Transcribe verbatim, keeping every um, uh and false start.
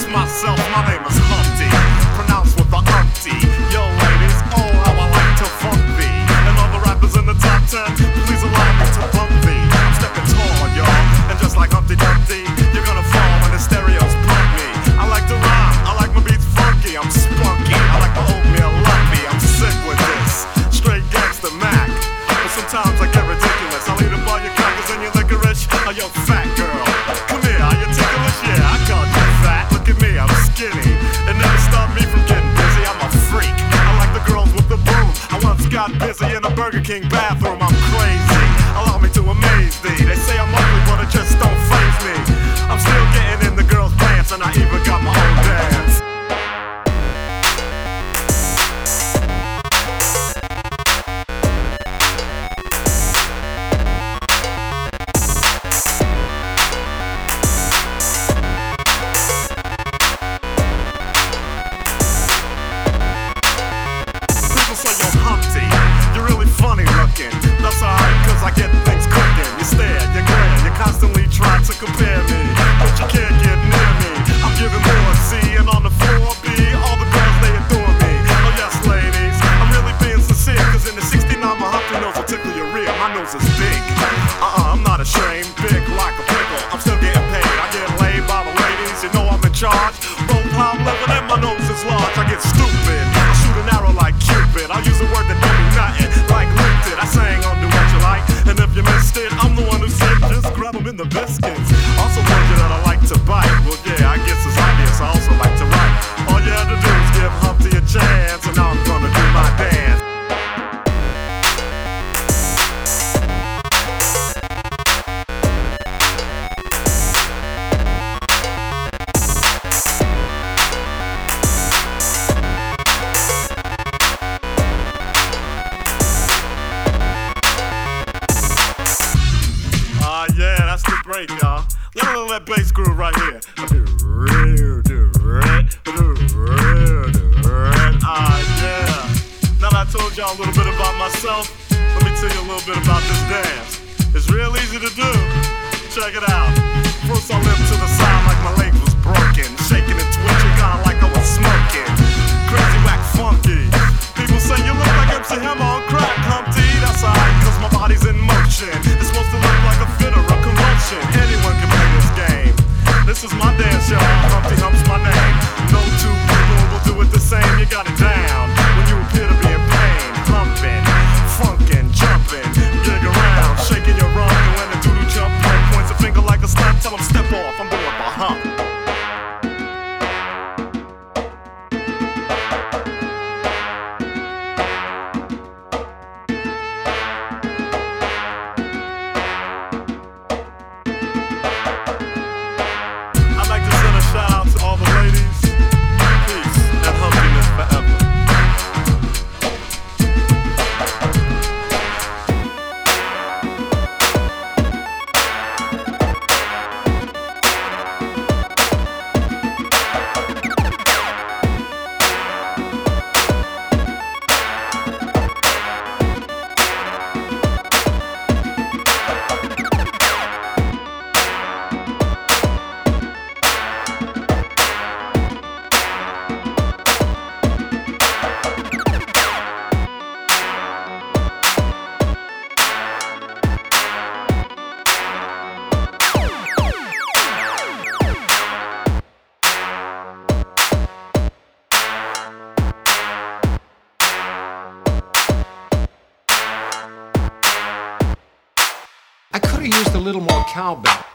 introduce myself, my name is Humpty, pronounced with the umpty. Yo ladies, oh how I like to funk thee. And all the rappers in the top ten, please allow me to bump thee. I'm stepping tall, y'all, and just like Humpty Dumpty, you're gonna fall when the stereos pump me. I like to rhyme, I like my beats funky, I'm spunky, I like my oatmeal lumpy, I'm sick with this, straight gangsta Mac. But sometimes I get ridiculous, I'll eat up all your crackers and your licorice. Oh yo fat girl, come here, are you ticklish? Yeah, I called you fat, look at me, I'm skinny. It never stopped me from getting busy, I'm a freak. I like the girls with the boom, I once got busy in a Burger King bathroom, I'm crazy. Allow me to amaze thee, they say I'm ugly but it just don't faze me. I'm still getting in the girls' pants and I even got my own dance. People say you're Humpty, you're really funny looking. That's alright cause I get things cooking. You stare, you glare, you constantly try to compare me, but you can't get near me. I'm giving more C and on the floor B, all the girls they adore me. Oh yes ladies, I'm really being sincere, cause in the sixty-nine my Humpty nose will tickle your rear. My nose is big, uh-uh, I'm not ashamed, big like a pickle. I'm still getting paid, I get laid by the ladies, you know I'm in charge. Both how I'm living and my nose is large. I get stupid, I shoot an arrow like Cupid. I use a word that don't mean nothing, like looped it. I sang on Do What You Like, and if you missed it, I'm the one who said just grab them in the biscuits. Also told you that I like to bite, well yeah, I guess it's obvious I also like to write. All you had to do was give Humpty a chance, and now I'm gonna do my dance. Ah, yeah, that's the break, y'all. Let me know that bass groove right here. Ah, yeah. Now that I told y'all a little bit about myself, let me tell you a little bit about this dance. It's real easy to do. Check it out. First I limped to the side like my leg was broken, shaking and twitching, kinda like I was smoking. Crazy, whack, funky. People say you look like M C Hammer on crack, Humpty. That's alright, cause my body's in motion. It's supposed to look like a fit or a convulsion. Anyone can play this game. This is my dance, y'all. Humpty Hump's my name. No two people will do it the same. You got it down when you appear to be in pain. Humping, funkin', jumping, gig around, shaking your rump. And when the doodoo jump point points a finger like a stunt, tell him step off. I'm doing the hump. I'd like to send a shout out to all the ladies. Peace and humpiness forever. I could have used a little more cowbell.